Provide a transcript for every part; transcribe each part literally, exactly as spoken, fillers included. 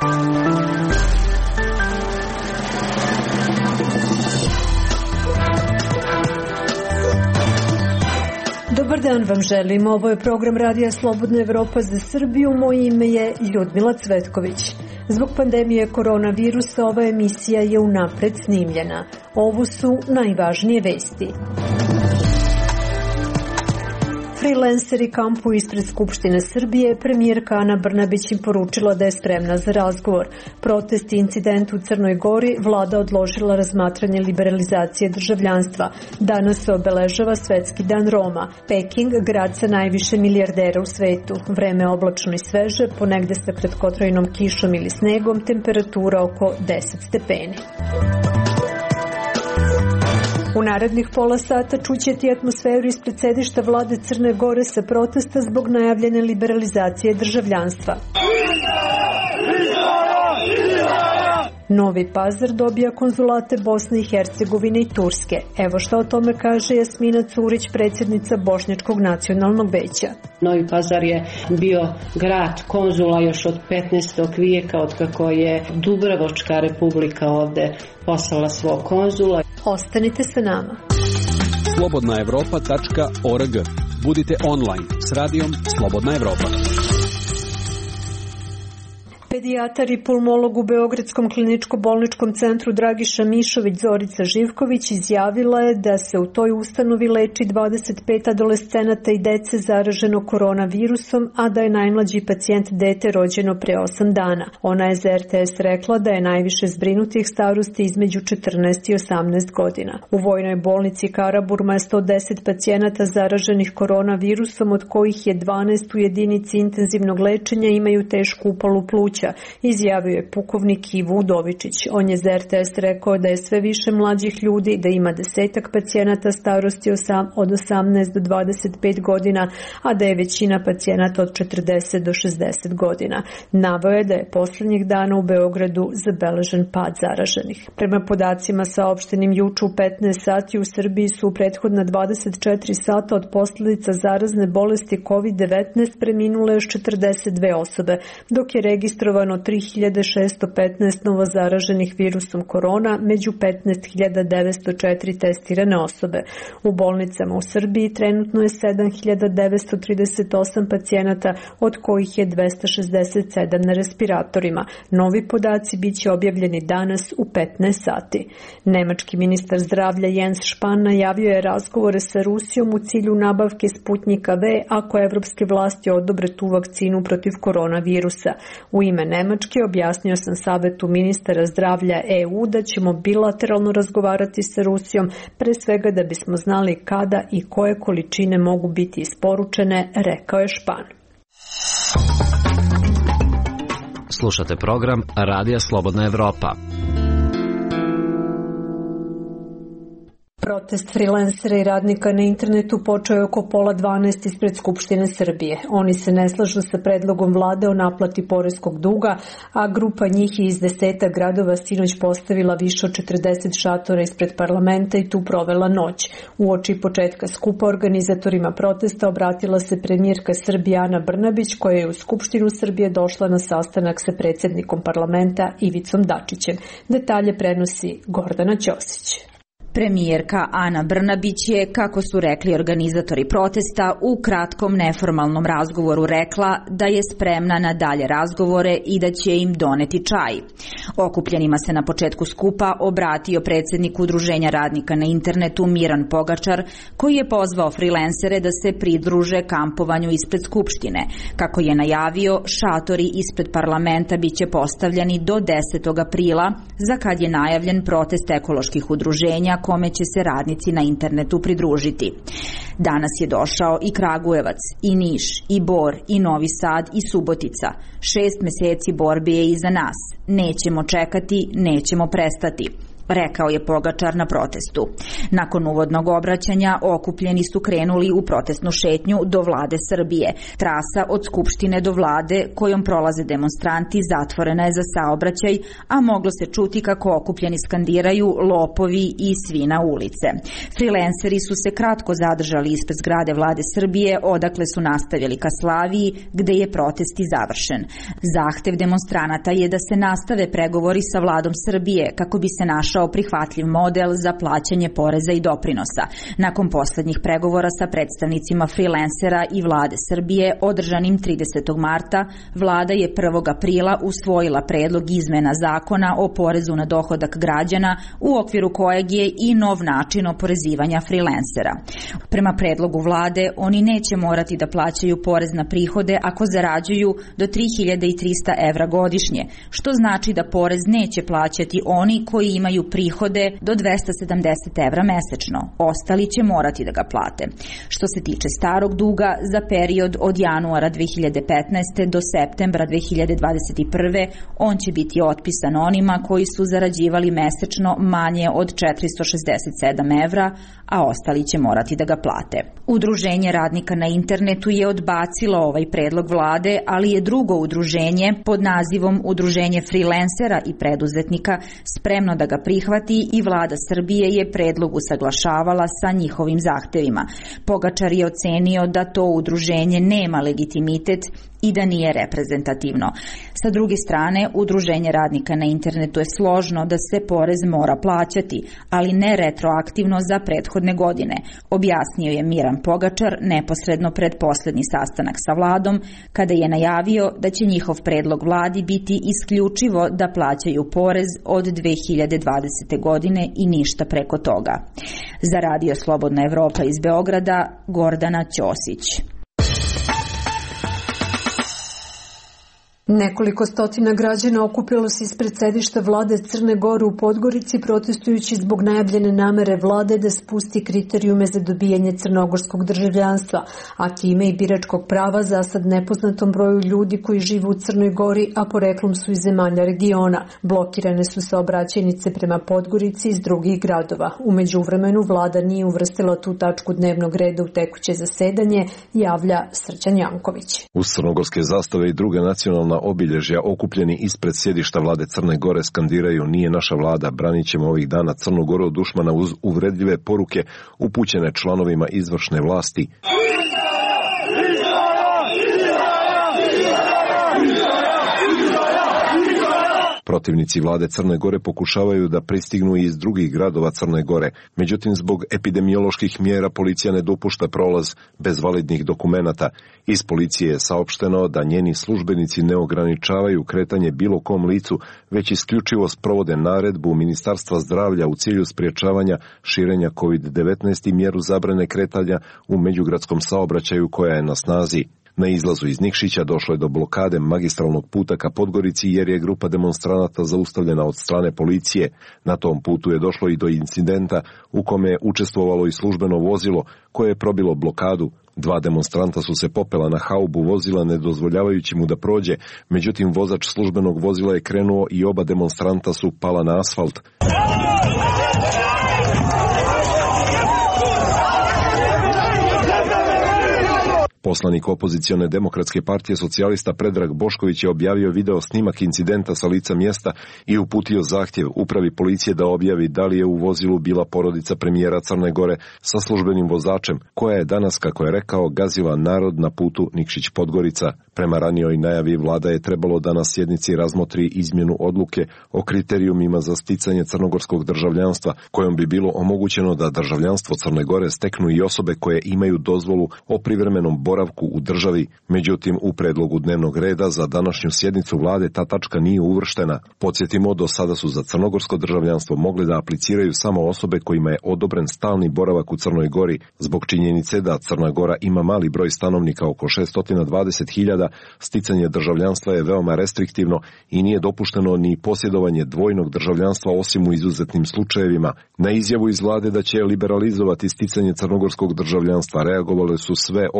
Dobar dan vam želim, ovo je program Radija Slobodna Evropa za Srbiju, moje ime je Ljudmila Cvetković. Zbog pandemije koronavirusa ova emisija je unapred snimljena. Ovo su najvažnije vesti. Freelanceri kampuju ispred Skupštine Srbije, premijerka Ana Brnabić im poručila da je spremna za razgovor. Protest i incident u Crnoj Gori, vlada odložila razmatranje liberalizacije državljanstva. Danas se obeležava Svetski dan Roma. Peking, grad sa najviše milijardera u svetu. Vreme oblačno i sveže, ponegde sa kratkotrajnom kišom ili snegom, temperatura oko deset stepeni. U narednih pola sata čućete atmosferu ispred sedišta vlade Crne Gore sa protesta zbog najavljene liberalizacije državljanstva. Novi Pazar dobija konzulate Bosne i Hercegovine i Turske. Evo šta o tome kaže Jasmina Curić, predsjednica Bošnjačkog nacionalnog veća. Novi Pazar je bio grad konzula još od petnaestog vijeka, od kako je Dubrovačka republika ovde poslala svog konzula. Ostanite sa nama. slobodna evropa tačka org. Budite online s radijom Slobodna Evropa. Pedijatar i pulmolog u Beogradskom kliničko-bolničkom centru Dragiša Mišović Zorica Živković izjavila je da se u toj ustanovi leči dvadeset pet adolescenata i dece zaraženo koronavirusom, a da je najmlađi pacijent dete rođeno pre osam dana. Ona je za R T S rekla da je najviše zbrinutih starosti između četrnaest i osamnaest godina. U vojnoj bolnici Karaburma je sto deset pacijenata zaraženih koronavirusom, od kojih je dvanaest u jedinici intenzivnog lečenja imaju tešku upalu pluća, izjavio je pukovnik Ivo Udovičić. On je za R T S rekao da je sve više mlađih ljudi, da ima desetak pacijenata starosti od osamnaest do dvadeset pet godina, a da je većina pacijenata od četrdeset do šezdeset godina. Naveo je da je poslednjih dana u Beogradu zabeležen pad zaraženih. Prema podacima saopštenim juče u petnaest sati u Srbiji su u prethodna dvadeset četiri sata od posljedica zarazne bolesti kovid devetnaest preminule još četrdeset dve osobe, dok je registrovano tri hiljade šesto petnaest novo zaraženih virusom korona, među petnaest hiljada devetsto četiri testirane osobe. U bolnicama u Srbiji trenutno je sedam hiljada devetsto trideset osam pacijenata, od kojih je dvesta šezdeset sedam na respiratorima. Novi podaci biće objavljeni danas u petnaest sati. Nemački ministar zdravlja Jens Spahn najavio je razgovore sa Rusijom u cilju nabavke Sputnjika V ako evropske vlasti odobre tu vakcinu protiv koronavirusa. U ime Nemačke objasnio sam Savetu ministara zdravlja E U da ćemo bilateralno razgovarati sa Rusijom, pre svega da bismo znali kada i koje količine mogu biti isporučene, rekao je Spahn. Slušate program Radija Slobodna Evropa. Protest freelancera i radnika na internetu počeo je oko pola dvanaest ispred Skupštine Srbije. Oni se ne slažu sa predlogom vlade o naplati poreskog duga, a grupa njih je iz deseta gradova sinoć postavila više od četrdeset šatora ispred parlamenta i tu provela noć. Uoči početka skupa organizatorima protesta obratila se premijerka Srbije Ana Brnabić, koja je u Skupštinu Srbije došla na sastanak sa predsjednikom parlamenta Ivicom Dačićem. Detalje prenosi Gordana Ćosić. Premijerka Ana Brnabić je, kako su rekli organizatori protesta, u kratkom neformalnom razgovoru rekla da je spremna na dalje razgovore i da će im doneti čaj. Okupljenima se na početku skupa obratio predsjednik Udruženja radnika na internetu Miran Pogačar, koji je pozvao freelancere da se pridruže kampovanju ispred Skupštine. Kako je najavio, šatori ispred parlamenta biće postavljeni do desetog aprila, za kad je najavljen protest ekoloških udruženja kome će se radnici na internetu pridružiti. Danas je došao i Kragujevac, i Niš, i Bor, i Novi Sad, i Subotica. Šest meseci borbe je iza nas. Nećemo čekati, nećemo prestati. rekao je Pogačar na protestu. Nakon uvodnog obraćanja okupljeni su krenuli u protestnu šetnju do vlade Srbije. Trasa od Skupštine do vlade kojom prolaze demonstranti zatvorena je za saobraćaj, a moglo se čuti kako okupljeni skandiraju lopovi i svi na ulice. Frilenseri su se kratko zadržali ispred zgrade vlade Srbije, odakle su nastavili ka Slaviji, gde je protest i završen. Zahtev demonstranata je da se nastave pregovori sa vladom Srbije kako bi se našao prihvatljiv model za plaćanje poreza i doprinosa. Nakon poslednjih pregovora sa predstavnicima frilensera i vlade Srbije održanim tridesetog marta, vlada je prvog aprila usvojila predlog izmena zakona o porezu na dohodak građana u okviru kojeg je i nov način oporezivanja frilensera. Prema predlogu vlade, oni neće morati da plaćaju porez na prihode ako zarađuju do tri hiljade trista evra godišnje, što znači da porez neće plaćati oni koji imaju prihode do dvesta sedamdeset evra mesečno. Ostali će morati da ga plate. Što se tiče starog duga, za period od januara dve hiljade petnaeste do septembra dve hiljade dvadeset prve on će biti otpisan onima koji su zarađivali mesečno manje od četiristo šezdeset sedam evra, a ostali će morati da ga plate. Udruženje radnika na internetu je odbacilo ovaj predlog vlade, ali je drugo udruženje pod nazivom Udruženje frilensera i preduzetnika spremno da ga prihvati i vlada Srbije je predlog usaglašavala sa njihovim zahtevima. Pogačar je ocenio da to udruženje nema legitimitet i da nije reprezentativno. Sa druge strane, Udruženje radnika na internetu je složno da se porez mora plaćati, ali ne retroaktivno za prethodne godine, objasnio je Miran Pogačar neposredno pred poslednji sastanak sa vladom, kada je najavio da će njihov predlog vladi biti isključivo da plaćaju porez od dve hiljade dvadesete godine i ništa preko toga. Za Radio Slobodna Evropa iz Beograda, Gordana Ćosić. Nekoliko stotina građana okupilo se ispred sedišta vlade Crne Gore u Podgorici protestujući zbog najavljene namere vlade da spusti kriterijume za dobijanje crnogorskog državljanstva, a time i biračkog prava za sad nepoznatom broju ljudi koji žive u Crnoj Gori, a poreklom su iz zemalja regiona. Blokirane su saobraćajnice prema Podgorici iz drugih gradova. U međuvremenu vlada nije uvrstila tu tačku dnevnog reda u tekuće zasedanje, javlja Srđan Janković. Uz crnogorske zastave i druge nacionalne obilježja okupljeni ispred sjedišta vlade Crne Gore skandiraju "Nije naša vlada, branit ćemo ovih dana Crnu Goru od dušmana" uz uvredljive poruke upućene članovima izvršne vlasti. Protivnici vlade Crne Gore pokušavaju da pristignu i iz drugih gradova Crne Gore. Međutim, zbog epidemioloških mjera policija ne dopušta prolaz bez validnih dokumenata. Iz policije je saopšteno da njeni službenici ne ograničavaju kretanje bilo kom licu, već isključivo sprovode naredbu Ministarstva zdravlja u cilju spriječavanja širenja kovid devetnaest i mjeru zabrane kretanja u međugradskom saobraćaju koja je na snazi. Na izlazu iz Nikšića došlo je do blokade magistralnog puta ka Podgorici jer je grupa demonstranata zaustavljena od strane policije. Na tom putu je došlo i do incidenta u kome je učestvovalo i službeno vozilo koje je probilo blokadu. Dva demonstranta su se popela na haubu vozila ne dozvoljavajući mu da prođe, međutim vozač službenog vozila je krenuo i oba demonstranta su pala na asfalt. Poslanik opozicione demokratske partije socijalista Predrag Bošković je objavio video snimak incidenta sa lica mjesta i uputio zahtjev upravi policije da objavi da li je u vozilu bila porodica premijera Crne Gore sa službenim vozačem, koja je danas, kako je rekao, gazila narod na putu Nikšić-Podgorica. Prema ranijoj najavi vlada je trebalo da na sjednici razmotri izmjenu odluke o kriterijumima za sticanje crnogorskog državljanstva, kojom bi bilo omogućeno da državljanstvo Crne Gore steknu i osobe koje imaju dozvolu o privremenom boravku u državi. Međutim, u predlogu dnevnog reda za današnju sjednicu vlade ta tačka nije uvrštena. Podsjetimo, do sada su za crnogorsko državljanstvo mogli da apliciraju samo osobe kojima je odobren stalni boravak u Crnoj Gori. Zbog činjenice da Crna Gora ima mali broj stanovnika, oko šessto dvadeset hiljada, sticanje državljanstva je veoma restriktivno i nije dopušteno ni posjedovanje dvojnog državljanstva osim u izuzetnim slučajevima. Na izjavu iz vlade da će liberalizovati sticanje crnogorskog državljanstva reagovale su sve opozicijone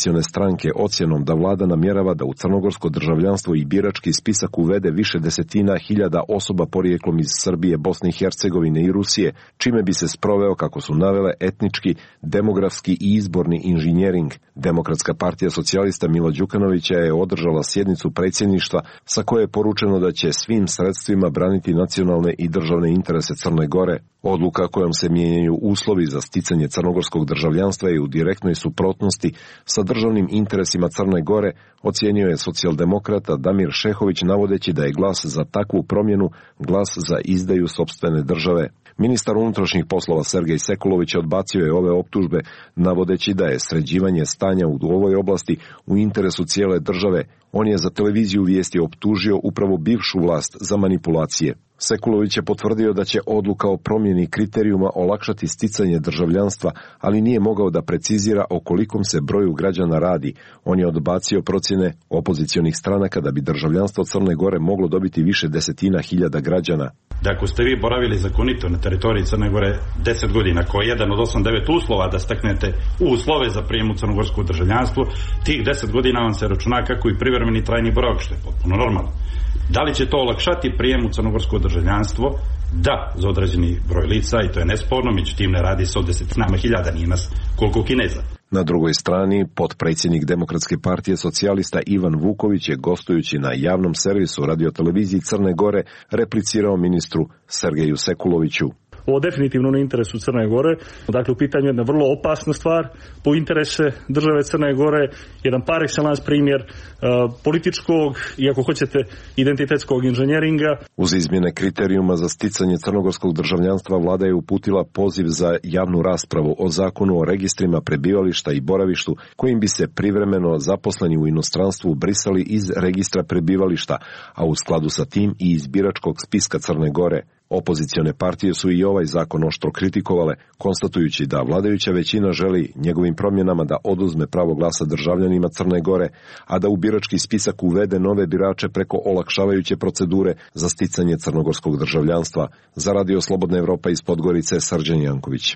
opozicione stranke ocjenom da vlada namjerava da u crnogorsko državljanstvo i birački spisak uvede više desetina hiljada osoba porijeklom iz Srbije, Bosne i Hercegovine i Rusije, čime bi se sproveo, kako su navele, etnički, demografski i izborni inženjering. Demokratska partija socijalista Mila Đukanovića je održala sjednicu predsjedništva sa koje je poručeno da će svim sredstvima braniti nacionalne i državne interese Crne Gore. Odluka kojom se mijenjaju uslovi za sticanje crnogorskog državljanstva je u direktnoj suprotnosti sa državnim interesima Crne Gore, ocijenio je socijaldemokrata Damir Šehović navodeći da je glas za takvu promjenu glas za izdaju sopstvene države. Ministar unutrašnjih poslova Sergej Sekulović odbacio je ove optužbe, navodeći da je sređivanje stanja u ovoj oblasti u interesu cijele države. On je za televiziju Vijesti optužio upravo bivšu vlast za manipulacije. Sekulović je potvrdio da će odluka o promjeni kriterijuma olakšati sticanje državljanstva, ali nije mogao da precizira o kolikom se broju građana radi. On je odbacio procjene opozicionih stranaka da bi državljanstvo Crne Gore moglo dobiti više desetina hiljada građana. Da ako ste vi boravili zakonito na teritoriji Crne Gore deset godina, koji je jedan od osam devet uslova da steknete uslove za prijem u crnogorsko državljanstvo, tih deset godina vam se računa kako i privremeni trajni boravak, što je potpuno normalno. Da li će to olakšati prijem u crnogorsko državljanstvo? Da, za određeni broj lica, i to je nesporno, međutim ne radi se o desetinama hiljada, nije nas koliko Kineza. Na drugoj strani, potpredsjednik Demokratske partije socijalista Ivan Vuković je, gostujući na javnom servisu radioteleviziji Crne Gore, replicirao ministru Sergeju Sekuloviću. Ovo definitivno na interesu Crne Gore. Dakle, u pitanju je jedna vrlo opasna stvar po interese države Crne Gore, jedan par excellence primjer uh, političkog i, ako hoćete, identitetskog inženjeringa. Uz izmjene kriterijuma za sticanje crnogorskog državljanstva, vlada je uputila poziv za javnu raspravu o zakonu o registrima prebivališta i boravištu, kojim bi se privremeno zaposleni u inostranstvu brisali iz registra prebivališta, a u skladu sa tim i iz biračkog spiska Crne Gore. Opozicione partije su i ovaj zakon oštro kritikovale, konstatujući da vladajuća većina želi njegovim promjenama da oduzme pravo glasa državljanima Crne Gore, a da u birački spisak uvede nove birače preko olakšavajuće procedure za sticanje crnogorskog državljanstva. Za Radio Slobodna Evropa iz Podgorice, Srđan Janković.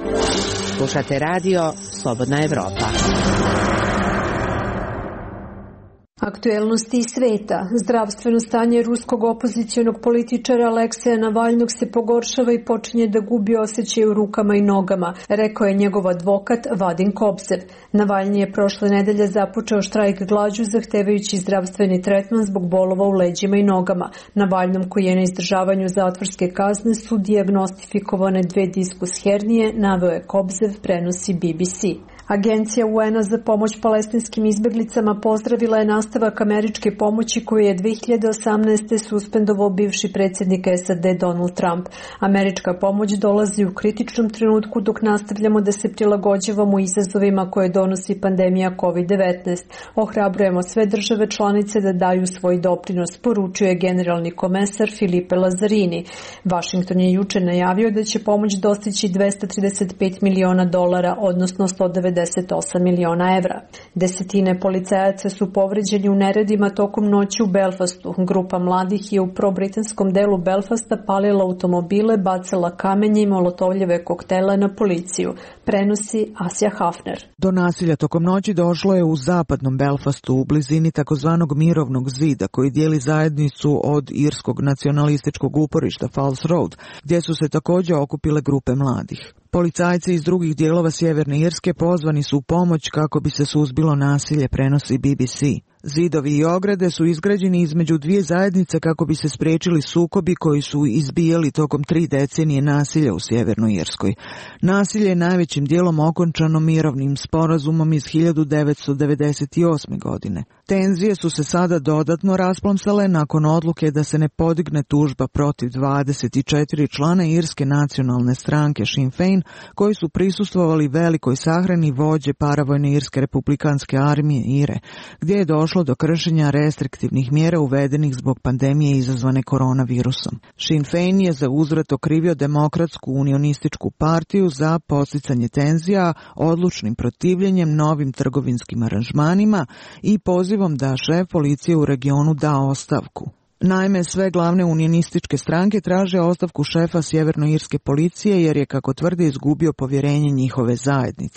Slušate Radio Slobodna Evropa. Aktuelnosti iz sveta. Zdravstveno stanje ruskog opozicionog političara Alekseja Navalnog se pogoršava i počinje da gubi osjećaj u rukama i nogama, rekao je njegov advokat Vadim Kobzev. Navalnji je prošle nedelje započeo štrajk glađu zahtevajući zdravstveni tretman zbog bolova u leđima i nogama. Navalnom, koji je na izdržavanju zatvorske kazne, su dijagnostifikovane dve diskus hernije, naveo je Kobzev, prenosi B B C. Agencija U N-a za pomoć palestinskim izbjeglicama pozdravila je nastavak američke pomoći koju je dve hiljade osamnaeste. suspendovao bivši predsjednik S A D Donald Trump. Američka pomoć dolazi u kritičnom trenutku dok nastavljamo da se prilagođavamo izazovima koje donosi pandemija kovid devetnaest. Ohrabrujemo sve države članice da daju svoj doprinos, poručio je generalni komesar Filipe Lazzarini. Washington je juče najavio da će pomoć dostići dvesta trideset pet miliona dolara, odnosno sto devedeset osam miliona evra. Desetine policajaca su povređeni u neredima tokom noći u Belfastu. Grupa mladih je u probritanskom delu Belfasta palila automobile, bacala kamenje i molotovljeve koktele na policiju. Prenosi Asja Hafner. Do nasilja tokom noći došlo je u zapadnom Belfastu u blizini takozvanog mirovnog zida koji dijeli zajednicu od irskog nacionalističkog uporišta Falls Road, gdje su se također okupile grupe mladih. Policajci iz drugih dijelova Sjeverne Irske pozvani su u pomoć kako bi se suzbilo nasilje, prenosi B B C. Zidovi i ograde su izgrađeni između dvije zajednice kako bi se spriječili sukobi koji su izbijali tokom tri decenije nasilja u Sjevernoj Irskoj. Nasilje je najvećim dijelom okončano mirovnim sporazumom iz hiljadu devetsto devedeset osme. godine. Tenzije su se sada dodatno rasplomsale nakon odluke da se ne podigne tužba protiv dvadeset četiri člana Irske nacionalne stranke Sinn Féin koji su prisustvovali velikoj sahrani vođe paravojne Irske republikanske armije I R E, gdje je došlo do kršenja restriktivnih mjera uvedenih zbog pandemije izazvane koronavirusom. Sinn Féin je za uzvrat okrivio Demokratsku unionističku partiju za podsticanje tenzija, odlučnim protivljenjem novim trgovinskim aranžmanima i pozivom da šef policije u regionu da ostavku. Naime, sve glavne unionističke stranke traže ostavku šefa sjevernoirske policije jer je, kako tvrde, izgubio povjerenje njihove zajednice.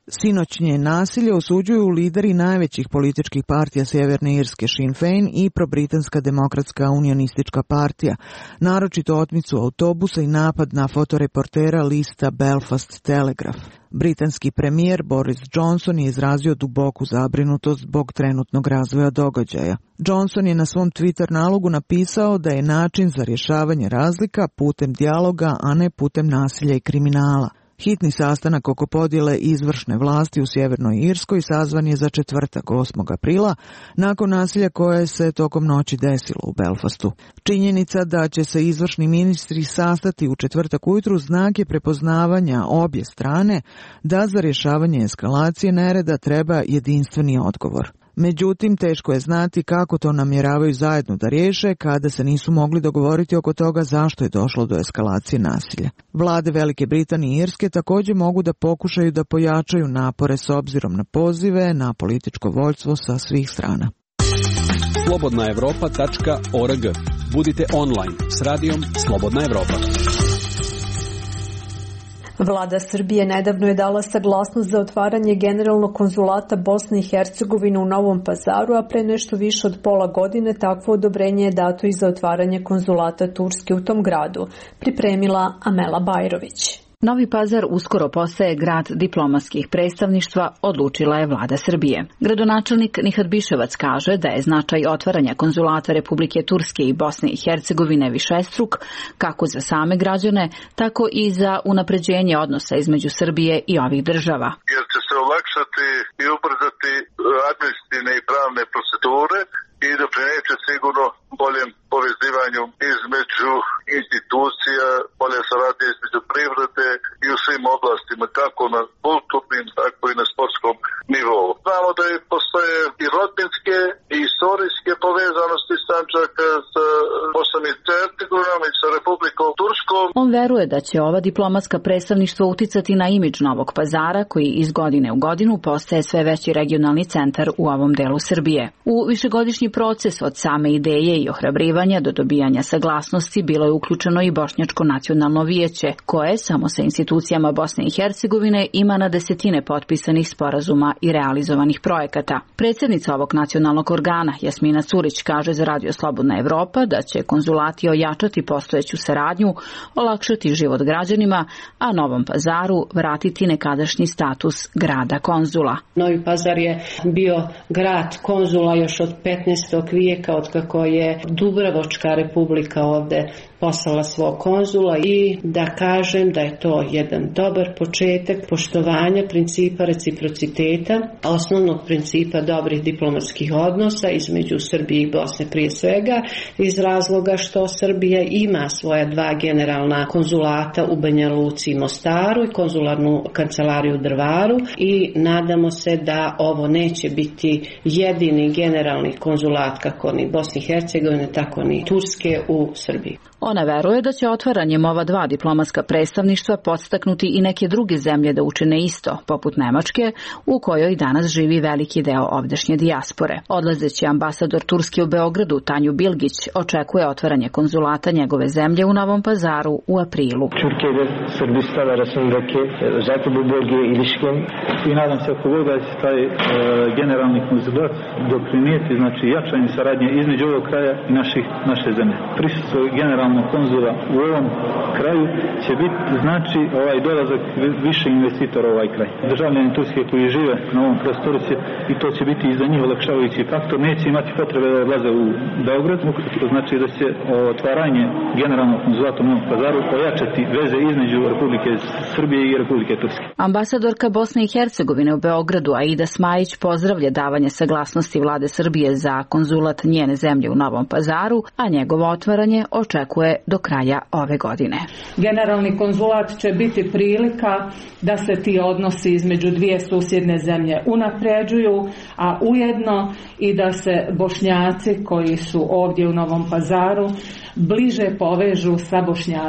Sinoćnje nasilje osuđuju lideri najvećih političkih partija Sjeverne Irske Sinn Féin i probritanska demokratska unionistička partija, naročito otmicu autobusa i napad na fotoreportera lista Belfast Telegraph. Britanski premijer Boris Johnson je izrazio duboku zabrinutost zbog trenutnog razvoja događaja. Johnson je na svom Twitter nalogu napisao da je način za rješavanje razlika putem dijaloga, a ne putem nasilja i kriminala. Hitni sastanak oko podjele izvršne vlasti u Sjevernoj Irskoj sazvan je za četvrtak osmog aprila, nakon nasilja koje se tokom noći desilo u Belfastu. Činjenica da će se izvršni ministri sastati u četvrtak ujutru znak je prepoznavanja obje strane da za rješavanje eskalacije nereda treba jedinstveni odgovor. Međutim, teško je znati kako to namjeravaju zajedno da riješe kada se nisu mogli dogovoriti oko toga zašto je došlo do eskalacije nasilja. Vlade Velike Britanije i Irske također mogu da pokušaju da pojačaju napore s obzirom na pozive na političko vođstvo sa svih strana. slobodna evropa tačka org. Budite online s radijom Slobodna Evropa. Vlada Srbije nedavno je dala saglasnost za otvaranje generalnog konzulata Bosne i Hercegovine u Novom Pazaru, a pre nešto više od pola godine takvo odobrenje je dato i za otvaranje konzulata Turske u tom gradu, pripremila Amela Bajrović. Novi Pazar uskoro postaje grad diplomatskih predstavništva, odlučila je vlada Srbije. Gradonačelnik Nihat Biševac kaže da je značaj otvaranja konzulata Republike Turske i Bosne i Hercegovine višestruk, kako za same građane, tako i za unapređenje odnosa između Srbije i ovih država. Jer će se olakšati i ubrzati administrativne i pravne procedure i doprineće sigurno boljem povezivanju između institucija, bolje saradnje između privrede i u svim oblastima, kako na kulturnim, tako i na sportskom nivou. Znamo da je postoje i rodbinske i istorijske povezanosti Sandžaka sa Bosnom i Hercegovinom i sa Republikom Turskom. On veruje da će ova diplomatska predstavništva uticati na imidž Novog Pazara, koji iz godine u godinu postaje sve veći regionalni centar u ovom delu Srbije. U višegodišnji proces od same ideje i ohrabrivanja do dobijanja saglasnosti bilo je uključeno i Bošnjačko nacionalno vijeće, koje samo sa institucijama Bosne i Hercegovine ima na desetine potpisanih sporazuma i realizovanih projekata. Predsjednica ovog nacionalnog organa, Jasmina Curić, kaže za Radio Slobodna Evropa da će konzulati ojačati postojeću saradnju, olakšati život građanima, a Novom Pazaru vratiti nekadašnji status grada konzula. Novi Pazar je bio grad konzula još od petnaestog vijeka, od kako je Dubrovačka republika ovde poslala svog konzula, i da kažem da je to jedan dobar početak poštovanja principa reciprociteta, osnovnog principa dobrih diplomatskih odnosa između Srbije i Bosne prije svega, iz razloga što Srbija ima svoja dva generalna konzulata u Banja Luci i Mostaru i konzularnu kancelariju u Drvaru, i nadamo se da ovo neće biti jedini generalni konzulat kako ni Bosne i Hercegovine, tako ni Turske u Srbiji. Ona veruje da će otvaranjem ova dva diplomatska predstavništva podstaknuti i neke druge zemlje da učine isto, poput Nemačke, u kojoj danas živi veliki deo ovdašnje dijaspore. Odlazeći ambasador Turske u Beogradu, Tanju Bilgić, očekuje otvaranje konzulata njegove zemlje u Novom Pazaru u aprilu. Türkiye'de Sırbistan arasındaki özellikle bu bölgeye ilişkin i nadam se ako Bog da će taj e, generalni konzulat doprinijeti, znači jačanje saradnje između ovog kraja i naših, naše zemlje. Prisustvo generalnog konzula u ovom kraju će biti, znači, ovaj dolazak više investitora u ovaj kraj. Državljani Turske koji žive na ovom prostoru će, i to će biti i za njih olakšavajući faktor, neće imati potrebe da odlaze u Beograd, to znači da će otvaranje generalnog konzulata u Novom Pazaru ojačati veze između Republike Srbije i Republike Turske. Ambasadorka Bosne i Hercegovine u Beogradu, Aida Smajić, pozdravlja davanje saglasnosti vlade Srbije za konzulat njene zemlje u Novom Pazaru, a njegovo otvaranje očekuje do kraja ove godine. Generalni konzulat će biti prilika da se ti odnosi između dvije susjedne zemlje unapređuju, a ujedno i da se Bošnjaci koji su ovdje u Novom Pazaru bliže povežu sa Bošnjacima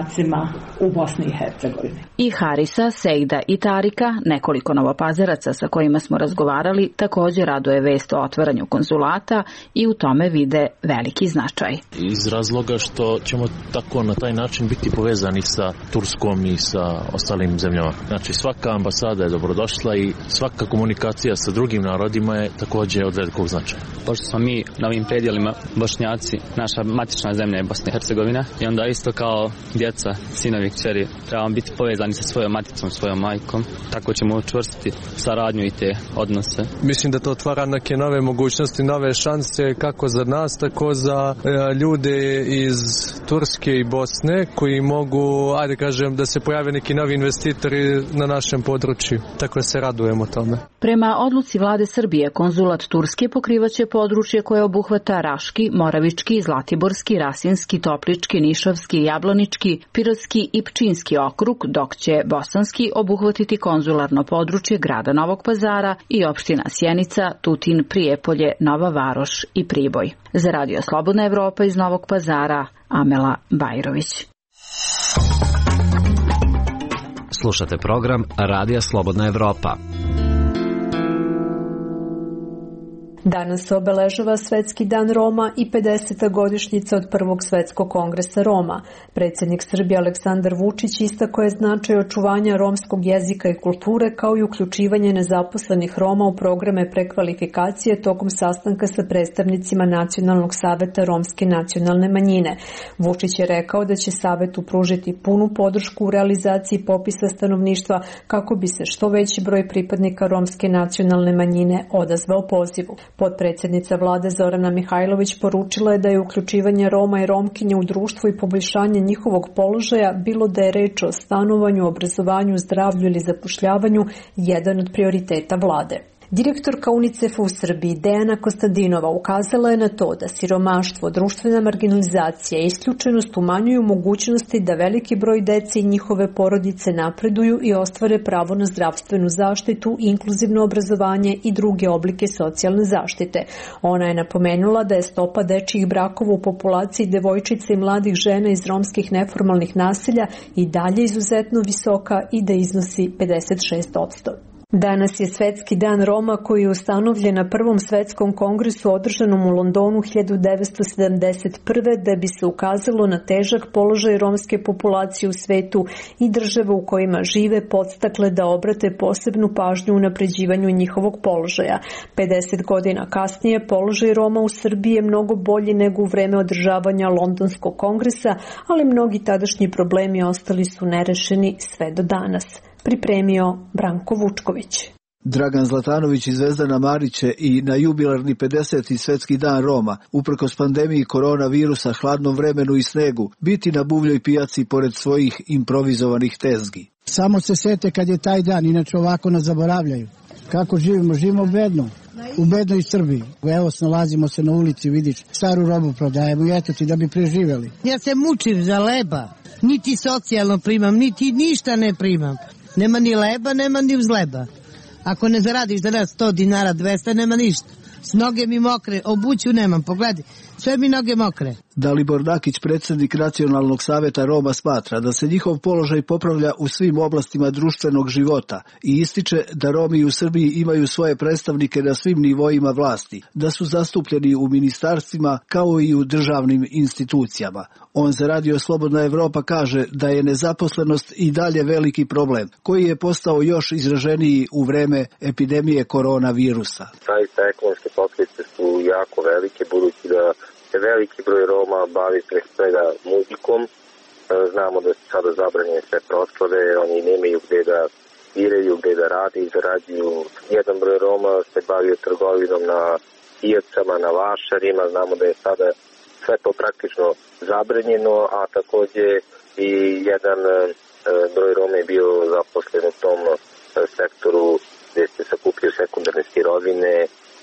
Bošnjacima u Bosni i Hercegovini. I Harisa, Sejda i Tarika, nekoliko novopazaraca sa kojima smo razgovarali, također raduje vest o otvaranju konzulata i u tome vide veliki značaj. Iz razloga što ćemo tako na taj način biti povezani sa Turskom i sa ostalim zemljama. Znači svaka ambasada je dobrodošla i svaka komunikacija sa drugim narodima je također od velikog značaja. Pošto smo mi na ovim predjelima Bošnjaci, naša matična zemlja je Bosna i Hercegovina i onda isto kao djeca, sinovi, kćeri, trebamo biti povezani sa svojom maticom, svojom majkom. Tako ćemo učvrstiti saradnju i te odnose. Mislim da to otvara neke nove mogućnosti, nove šanse kako za nas, tako za e, ljude iz Turske i Bosne koji mogu, ajde kažem, da se pojave neki novi investitori na našem području. Tako da se radujemo tome. Prema odluci vlade Srbije, konzulat Turske pokrivaće područje koje obuhvata Raški, Moravički, Zlatiborski, Rasinski, Toplički, Nišavski, Jablanički, Pirotski i Pčinski okrug, dok će Bosanski obuhvatiti konzularno područje grada Novog Pazara i opština Sjenica, Tutin, Prijepolje, Nova Varoš i Priboj. Za Radio Slobodna Evropa iz Novog Pazara, Amela Bajrović. Slušate program Radija Slobodna Evropa. Danas se obeležava Svetski dan Roma i pedeseta godišnjica od Prvog svetskog kongresa Roma. Predsjednik Srbije Aleksandar Vučić istakao je značaj očuvanja romskog jezika i kulture kao i uključivanje nezaposlenih Roma u programe prekvalifikacije tokom sastanka sa predstavnicima Nacionalnog saveta romske nacionalne manjine. Vučić je rekao da će savetu pružiti punu podršku u realizaciji popisa stanovništva kako bi se što veći broj pripadnika romske nacionalne manjine odazvao pozivu. Potpredsjednica vlade Zorana Mihajlović poručila je da je uključivanje Roma i Romkinja u društvo i poboljšanje njihovog položaja, bilo da je reč o stanovanju, obrazovanju, zdravlju ili zapošljavanju, jedan od prioriteta vlade. Direktorka UNICEF-a u Srbiji Dejana Kostadinova ukazala je na to da siromaštvo, društvena marginalizacija i isključenost umanjuju mogućnosti da veliki broj dece i njihove porodice napreduju i ostvare pravo na zdravstvenu zaštitu, inkluzivno obrazovanje i druge oblike socijalne zaštite. Ona je napomenula da je stopa dečjih brakova u populaciji devojčica i mladih žena iz romskih neformalnih naselja i dalje izuzetno visoka i da iznosi pedeset šest posto. Danas je Svetski dan Roma koji je ustanovljen na Prvom svetskom kongresu održanom u Londonu hiljadu devetsto sedamdeset prve. da bi se ukazalo na težak položaj romske populacije u svetu i države u kojima žive podstakle da obrate posebnu pažnju u napređivanju njihovog položaja. pedeset godina kasnije položaj Roma u Srbiji je mnogo bolji nego u vreme održavanja Londonskog kongresa, ali mnogi tadašnji problemi ostali su nerešeni sve do danas. Pripremio Branko Vučković. Dragan Zlatanović i Zvezdana Marić će i na jubilarni pedeseti Svetski dan Roma, uprkos pandemiji koronavirusa, hladnom vremenu i snegu, biti na buvljoj pijaci pored svojih improvizovanih tezgi. Samo se sete kad je taj dan, inače ovako nas zaboravljaju. Kako živimo? Živimo bedno. U bednoj Srbiji. Evo, snalazimo se na ulici, vidiš, staru robu prodajemo i eto ti da bi preživjeli. Ja se mučim za leba. Niti socijalno primam, niti ništa ne primam. Nema ni leba, nema ni vzleba. Ako ne zaradiš za nas sto dinara, dvesta, nema ništa. S noge mi mokre, obuću nemam, pogledaj, sve mi noge mokre. Dalibor Dakić, predsjednik Nacionalnog saveta Roma, smatra da se njihov položaj popravlja u svim oblastima društvenog života i ističe da Romi u Srbiji imaju svoje predstavnike na svim nivoima vlasti, da su zastupljeni u ministarstvima kao i u državnim institucijama. On za Radio Slobodna Evropa kaže da je nezaposlenost i dalje veliki problem, koji je postao još izraženiji u vreme epidemije koronavirusa. Zaista ekonomske posljedice su jako velike, budući da se veliki broj Roma bavi pre svega muzikom. Znamo da su sada zabranjene sve proslave, oni nemaju gde da sviraju, gde da rade i zarađuju. Jedan broj Roma se bavio trgovinom na pijacama, na vašarima, znamo da je sada sve to praktično zabranjeno, a takođe i jedan broj Roma je bio zaposlen u tom sektoru gde se sakupljaju sekundarne sirovine,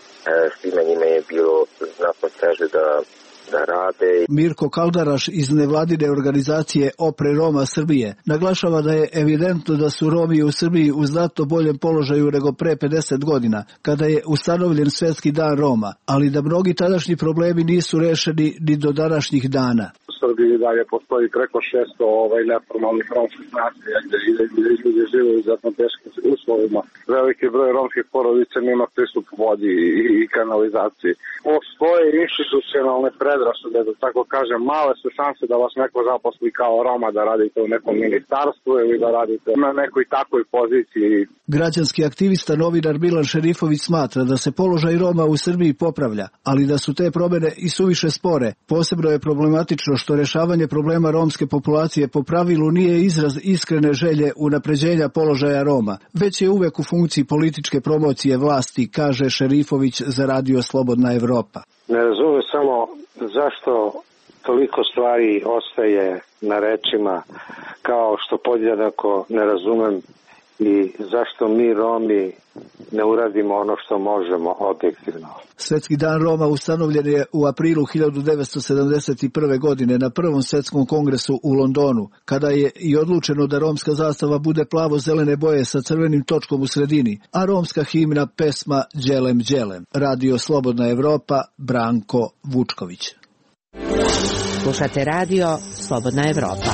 svima njima je bilo znatno teže da da rade. Mirko Kaldaraš iz nevladine organizacije Opre Roma Srbije naglašava da je evidentno da su Romi u Srbiji u znatno boljem položaju nego pre pedeset godina, kada je ustanovljen Svetski dan Roma, ali da mnogi tadašnji problemi nisu rešeni ni do današnjih dana. Srbiji dalje postoji preko šesto ovaj, neformalnih romskih naselja gde ljudi žive u izuzetno teškim uslovima. Veliki broj romskih porodica nema pristup vodi i kanalizaciji. Postoje institucionalne predrasude, da tako kažem, male su šanse da vas neko zaposli kao Roma, da radite u nekom ministarstvu ili da radite na nekoj takvoj poziciji. Građanski aktivista novinar Milan Šerifović smatra da se položaj Roma u Srbiji popravlja, ali da su te promene i suviše spore. Posebno je problematično što rešavanje problema romske populacije po pravilu nije izraz iskrene želje unapređenja položaja Roma, već je uvek u funkciji političke promocije vlasti, kaže Šerifović za Radio Slobodna Evropa. Ne razumem samo zašto toliko stvari ostaje na rečima, kao što podjednako ne razumem i zašto mi Romi ne uradimo ono što možemo objektivno. Svetski dan Roma ustanovljen je u aprilu hiljadu devetsto sedamdeset prve. godine na Prvom svetskom kongresu u Londonu, kada je i odlučeno da romska zastava bude plavo-zelene boje sa crvenim točkom u sredini, a romska himna pesma Đelem Đelem. Radio Slobodna Evropa, Branko Vučković. Slušate radio Slobodna Evropa.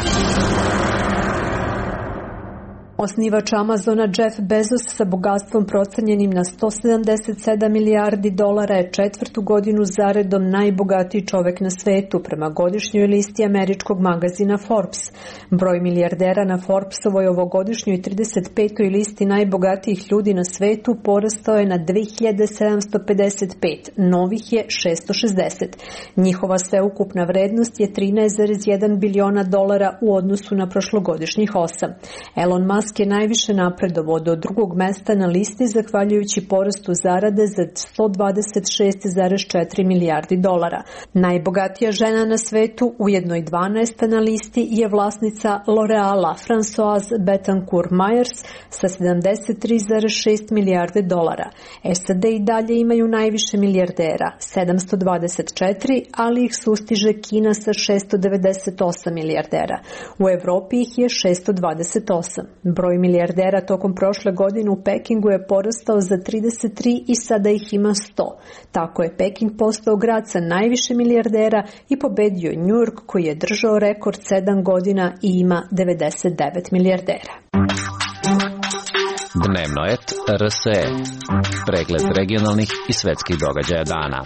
Osnivač Amazona Jeff Bezos sa bogatstvom procenjenim na sto sedamdeset sedam milijardi dolara je četvrtu godinu zaredom najbogatiji čovek na svetu prema godišnjoj listi američkog magazina Forbes. Broj milijardera na Forbesovoj ovogodišnjoj trideset petoj listi najbogatijih ljudi na svetu porastao je na dve hiljade sedamsto pedeset pet, novih je šesto šezdeset. Njihova sveukupna vrednost je trinaest zarez jedan biliona dolara u odnosu na prošlogodišnjih osam. Elon Musk je najviše napredovao do drugog mesta na listi zahvaljujući porastu zarade za sto dvadeset šest zarez četiri milijardi dolara. Najbogatija žena na svetu, ujedno i dvanaesta na listi, je vlasnica L'Oreala Françoise Bettencourt-Meyers sa sedamdeset tri zarez šest milijarde dolara. S A D i dalje imaju najviše milijardera, sedamsto dvadeset četiri, ali ih sustiže Kina sa šesto devedeset osam milijardera. U Evropi ih je šesto dvadeset osam. Broj milijardera tokom prošle godine u Pekingu je porastao za trideset tri i sada ih ima sto. Tako je Peking postao grad sa najviše milijardera i pobedio New York koji je držao rekord sedam godina i ima devedeset devet milijardera. Dnevno et R S E. Pregled regionalnih i svetskih događaja dana.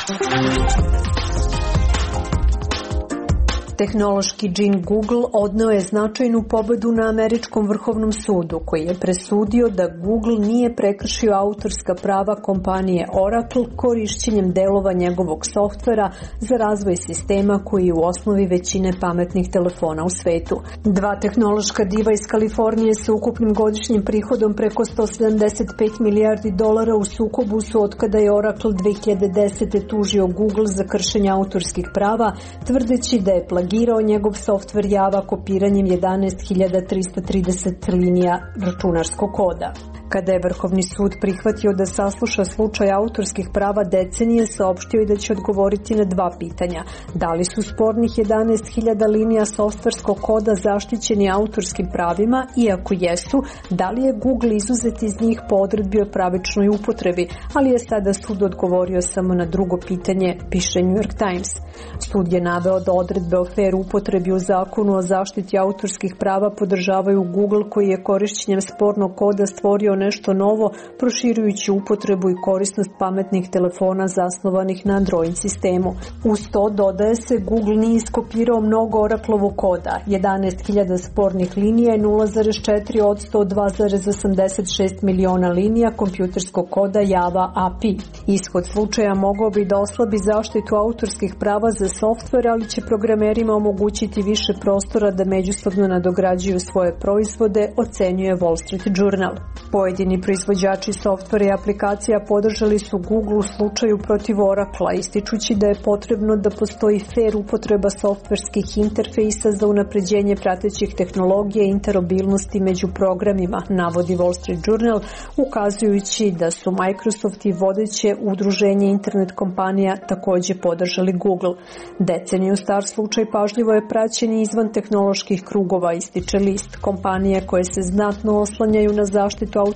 Tehnološki džin Google odneo je značajnu pobedu na američkom vrhovnom sudu, koji je presudio da Google nije prekršio autorska prava kompanije Oracle korišćenjem delova njegovog softvera za razvoj sistema koji je u osnovi većine pametnih telefona u svetu. Dva tehnološka diva iz Kalifornije sa ukupnim godišnjim prihodom preko sto sedamdeset pet milijardi dolara u sukobu su otkada je Oracle dve hiljade desete. tužio Google za kršenje autorskih prava, tvrdeći da je plagirao njegov softver Java kopiranjem jedanaest hiljada trista trideset linija računarskog koda. Kada je Vrhovni sud prihvatio da sasluša slučaj autorskih prava decenije, saopštio je da će odgovoriti na dva pitanja. Da li su spornih jedanaest hiljada linija softverskog koda zaštićeni autorskim pravima i ako jesu, da li je Google izuzet iz njih po odredbi o pravičnoj upotrebi, ali je sada sud odgovorio samo na drugo pitanje, piše New York Times. Sud je naveo da odredbe o fair upotrebi u zakonu o zaštiti autorskih prava podržavaju Google koji je korišćenjem spornog koda stvorio nešto novo, proširujući upotrebu i korisnost pametnih telefona zasnovanih na Android sistemu. Uz to dodaje se Google nije iskopirao mnogo Oraclovog koda. jedanaest hiljada spornih linija je nula zarez četiri posto od dva zarez osamdeset šest miliona linija kompjuterskog koda Java A P I. Ishod slučaja mogao bi da oslabi zaštitu autorskih prava za softver, ali će programerima omogućiti više prostora da međusobno nadograđuju svoje proizvode, ocenjuje Wall Street Journal. Pojedini proizvođači softvera i aplikacija podržali su Google u slučaju protiv Oracla, ističući da je potrebno da postoji fair upotreba softverskih interfejsa za unapređenje pratećih tehnologija i interoperabilnosti među programima, navodi Wall Street Journal, ukazujući da su Microsoft i vodeće udruženje internet kompanija također podržali Google. Deceniju star slučaj pažljivo je praćen izvan tehnoloških krugova, ističe list. Kompanije koje se znatno oslanjaju na zaštitu autorskih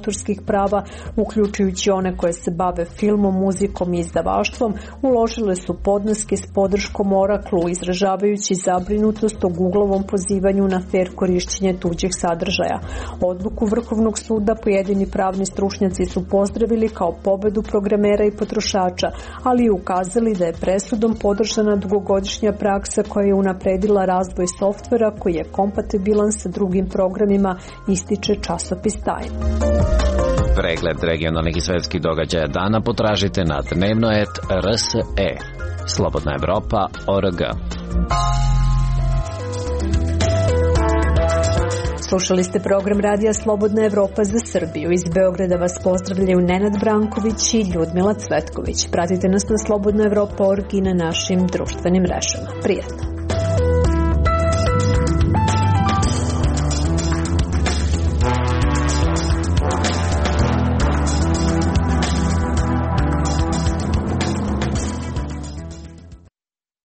autorskih prava, uključujući one koje se bave filmom, muzikom i izdavaštvom, uložile su podneske s podrškom Oraklu, izražavajući zabrinutost o Googlovom pozivanju na fer korišćenje tuđih sadržaja. Odluku Vrhovnog suda pojedini pravni stručnjaci su pozdravili kao pobedu programera i potrošača, ali i ukazali da je presudom podržana dugogodišnja praksa koja je unapredila razvoj softvera koji je kompatibilan sa drugim programima, ističe časopis Time. Pregled regionalnih i svetskih događaja dana potražite na dnevnoet R S E. Slobodna Evropa O R G. Slušali ste program Radija Slobodna Evropa za Srbiju. Iz Beograda vas pozdravljaju Nenad Branković i Ljudmila Cvetković. Pratite nas na slobodna evropa точка org i na našim društvenim mrežama. Prijetno!